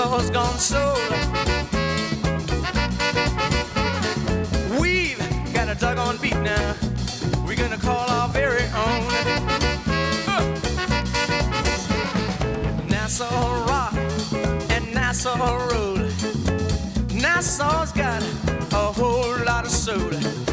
Nassau's gone sold. We've got a doggone beat now. We're gonna call our very own Nassau Rock and Nassau Road. Nassau's got a whole lot of soul.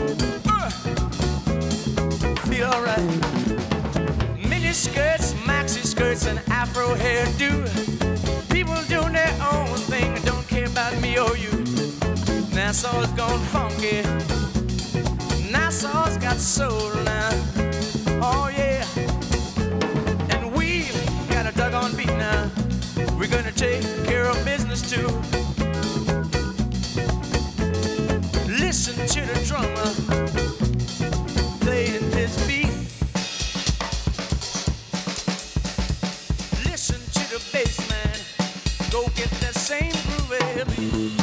Feel alright. Mini skirts, maxi skirts, and afro hairdo. People doing their own thing and don't care about me or you. Nassau's gone funky. Nassau's got soul now. Oh yeah. And we've got a doggone beat now. We're gonna take care of business too. Listen to the drummer playing his beat. Listen to the bass man, go get that same groove beat.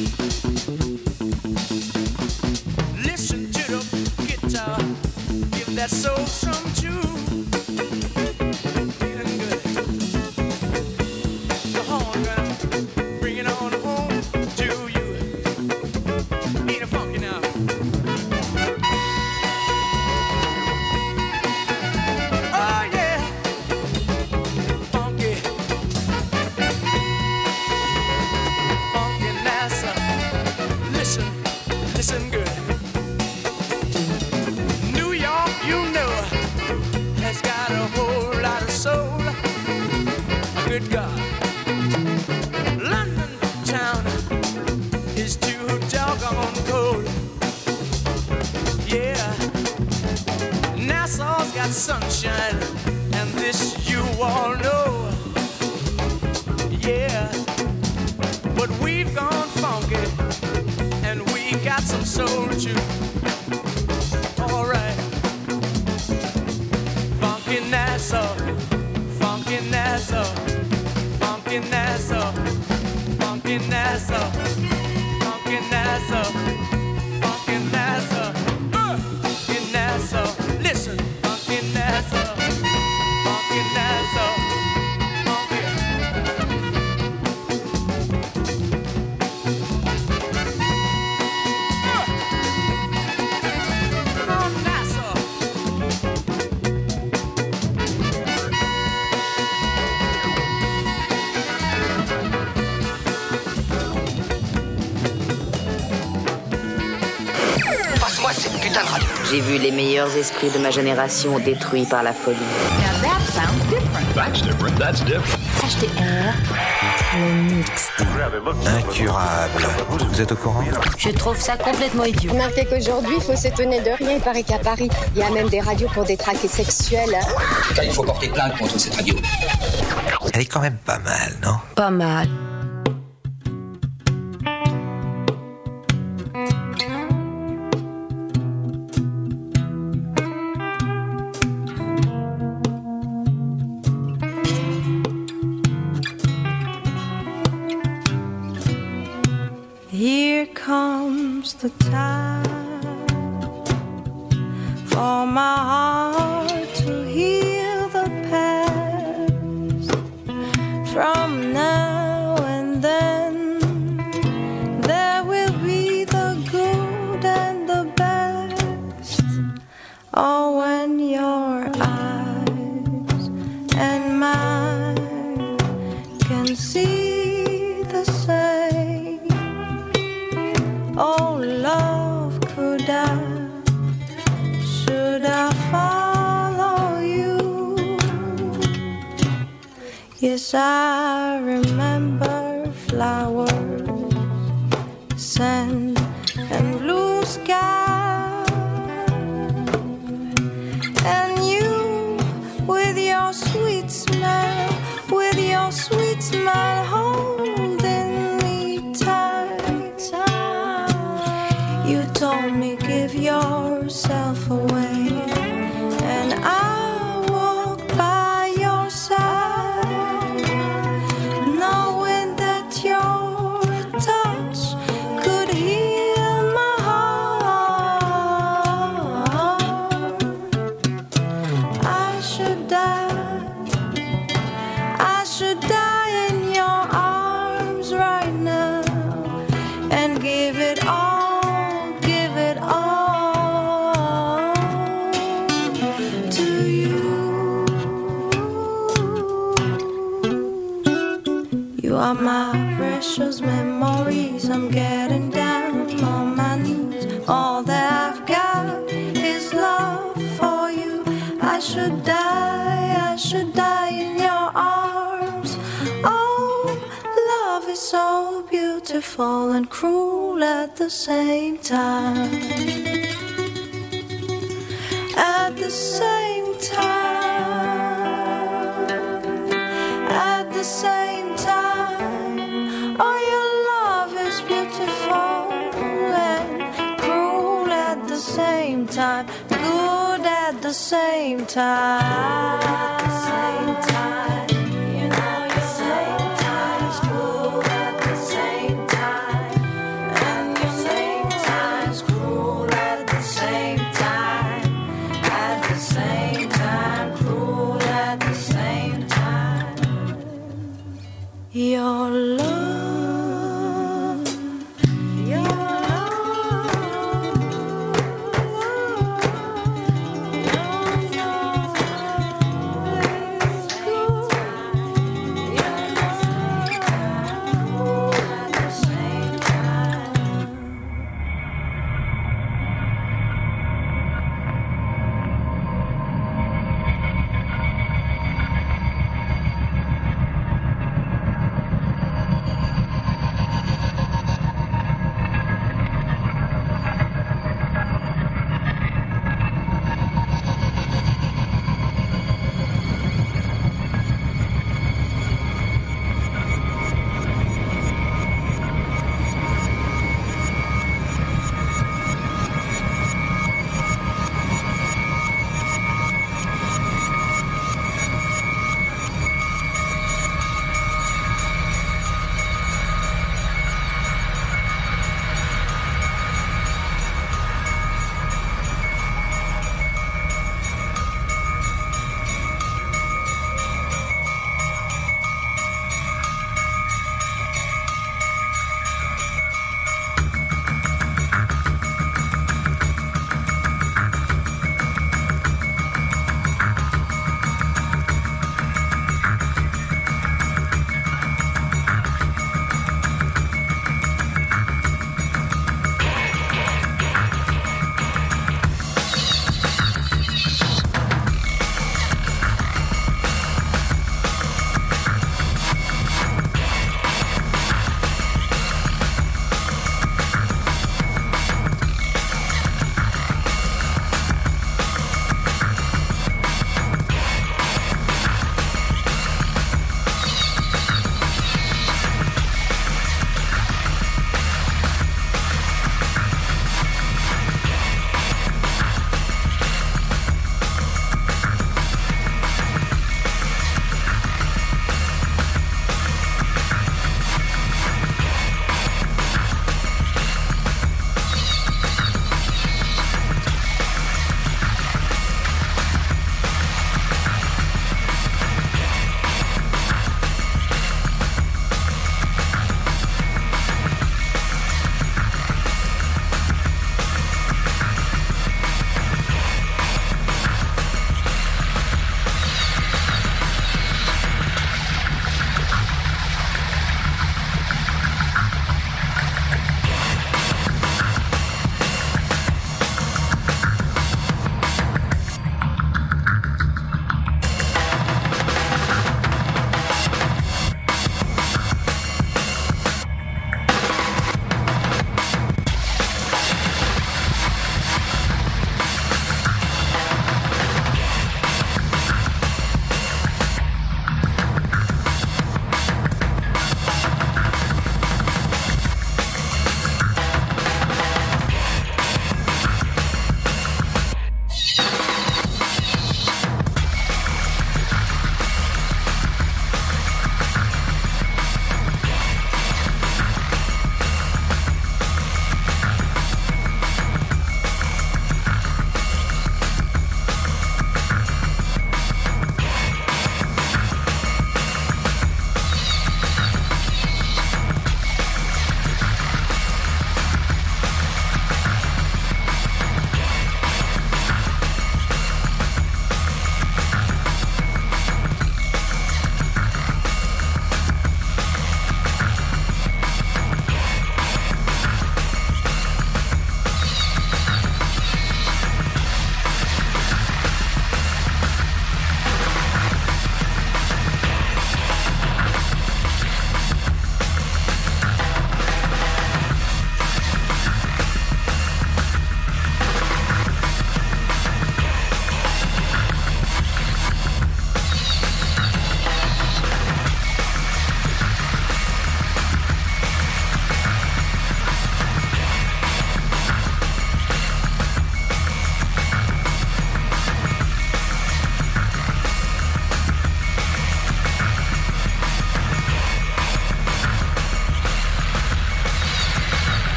Listen to the guitar, give that soul some tune. Feeling good. The horn gonna bring it on home to you. Ain't it funky now? Oh yeah, funky, funky Nassau. Listen, listen good. New York, you know, has got a whole lot of soul. Good God. London town is too doggone cold. Yeah. Nassau's got sunshine, and this you all know. Yeah. But we've gone funky, and we got some soul too. Alright. Funky Nassau, funky Nassau, funky Nassau, funky Nassau, funky Nassau, funky Nassau, funky Nassau. Listen, funky Nassau, funky Nassau, funky. Oh, Nassau. Passe-moi cette putain de radio. J'ai vu les meilleurs esprits de ma génération détruits par la folie. Now that sounds different. That's different. That's different. HTR, le mix. Incurable. Vous êtes au courant? Je trouve ça complètement idiot. Remarquez qu'aujourd'hui, il faut s'étonner de rien. Il paraît qu'à Paris, il y a même des radios pour détraquer sexuels. Là, il faut porter plainte contre cette radio. Elle est quand même pas mal, non? Pas mal. Here comes the time for my heart to heal the past. From now and then, there will be the good and the best. Oh, when your eyes and mine can see the same. Oh, love, could I, should I follow you? Yes, I remember flowers, sand, and blue sky. And you, with your sweet smile, with your sweet smile, holding me tight. You told me give yourself away, and I walked by your side, knowing that your touch could heal my heart. I should die in your arms should die in your arms. Oh, love is so beautiful and cruel at the same time. At the same time. At the same time. Oh, your love is beautiful and cruel at the same time. Good at the same time. At the same time. You know your same time is good at the same time. And your same time is cruel at the same time. At the same time, cruel at the same time. Your love, your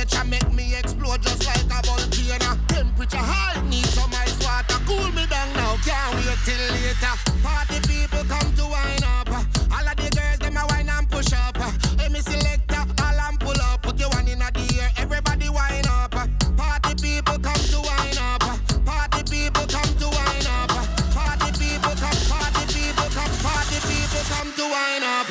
nature make me explode just like a volcano. Temperature high, need some ice water. Cool me down now, can't wait till later. Party people come to wine up. All of the girls, them a wine and push up. Hey, me selector, all and pull up. Put your one in the air, everybody wine up. Party people come to wine up. Party people come to wine up. Party people come, party people come, party people come to wine up.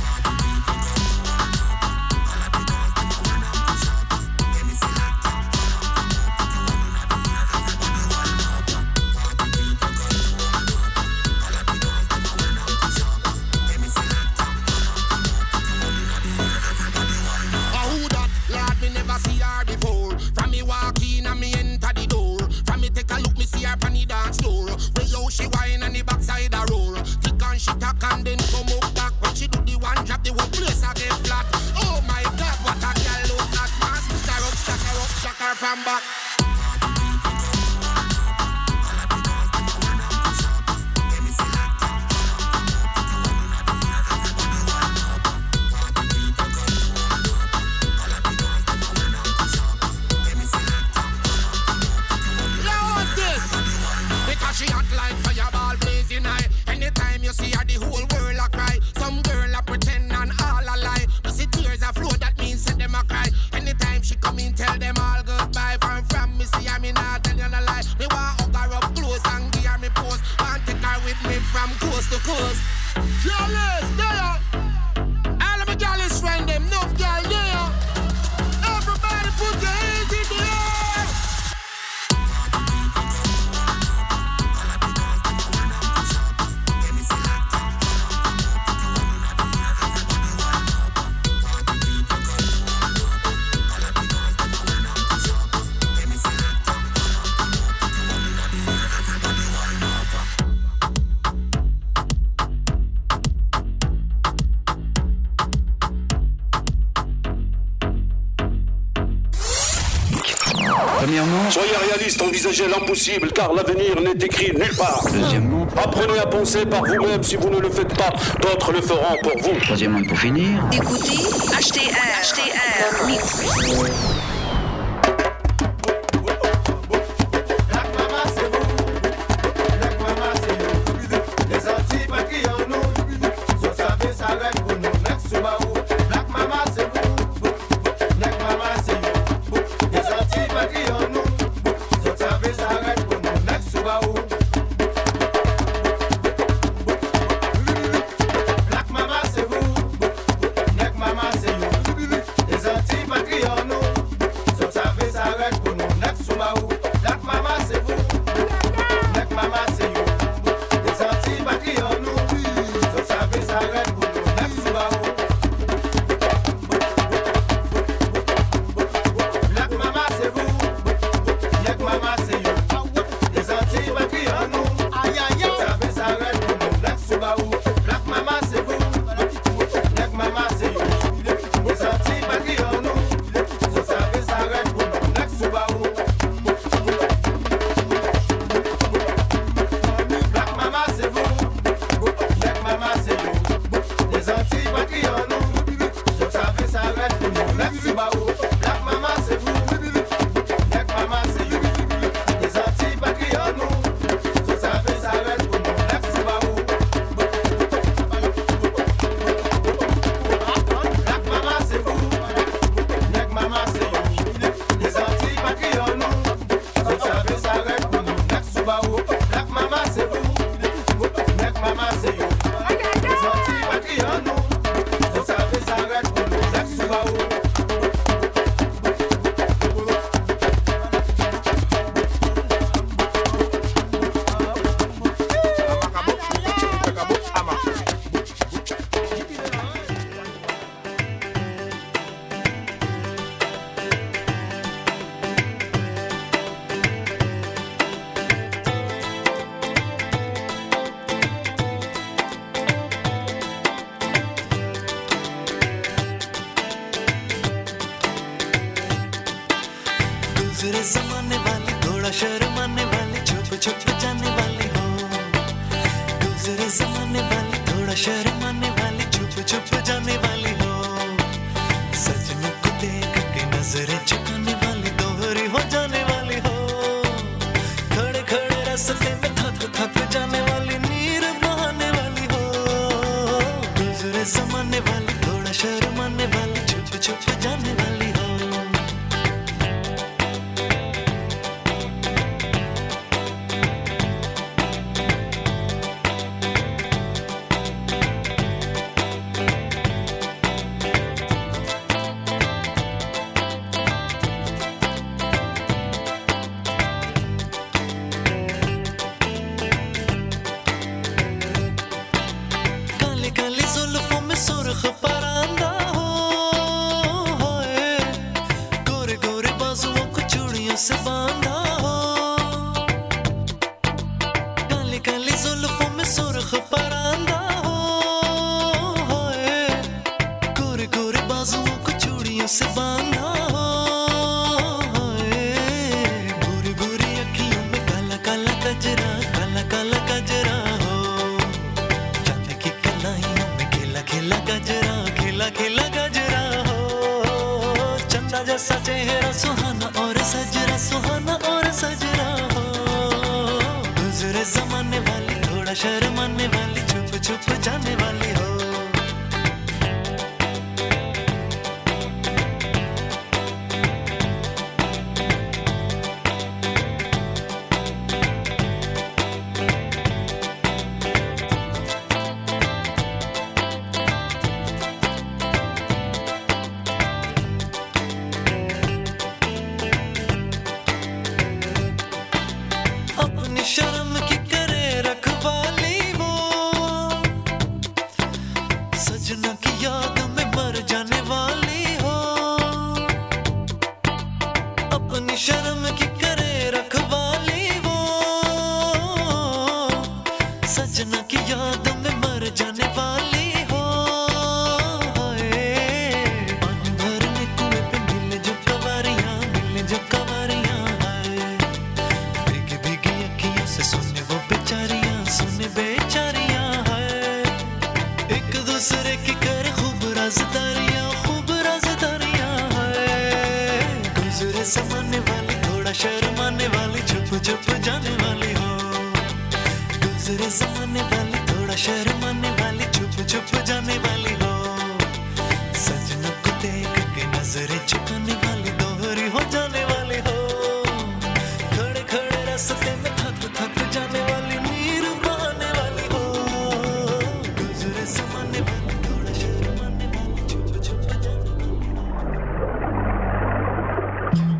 See her before. From me walk in and me enter the door. From me take a look, me see her on the dance floor. Where yo she whine and the backside a roar. Tick and she tack and then come up back. When she do the one drop, the whole place a get flat. Oh my God, what a girl look at. Man, stack her from back. She hot like fireball blazing high. Anytime you see her, the whole world a cry. Some girl a pretend and all a lie. You see tears a flow, that means set them a cry. Anytime she come in, tell them all goodbye. From me see her, me not tell you no lie. Me want hug her up close and give her me pose. Want take her with me from coast to coast. Jealous, there. All of my jealous friend them, enough girl there. Everybody put your hands in the air. Premièrement, soyez réaliste, envisagez l'impossible, car l'avenir n'est écrit nulle part. Deuxièmement, apprenez à penser par vous-même. Si vous ne le faites pas, d'autres le feront pour vous. Troisièmement, pour finir, écoutez HTR Mix. दूसरे जमाने वाली, थोड़ा शर्माने वाली, छुप छुप जाने वाली हो। दूसरे जमाने वाली, थोड़ा शर्माने वाली, छुप छुप जाने वाली हो। सजनों को देख के नजरें झुका जैसा चेहरा सुहाना और सजरा हो गुजरे जमाने वाली थोड़ा शर्माने वाली छुप छुप जाने वाली हो शर्म की करे रखवाली वो सजना की याद में मर जाने वाली हो अपनी शर्म की करे रखवाली वो सजना की याद में मर जाने वाली हो पानी भरने कुएं पे मिले जो कवारियां सुने बेचारियां है एक दूसरे की करे खूब राज़दारियां है गुजरे ज़माने वाली थोड़ा शर्माने वाली छुप छुप जाने वाली हो गुजरे ज़माने वाली थोड़ा शर्माने वाली छुप छुप जाने वाली हो सजना को देख के नजरें झुकाने वाली दोहरी हो जाने वाली हो खड़े खड़े रास्ते में थक जाने वाली नीर बहाने वाली हो गुजरे ज़माने वाली थोड़ा शर्माने वाली छुप छुप जाने वाली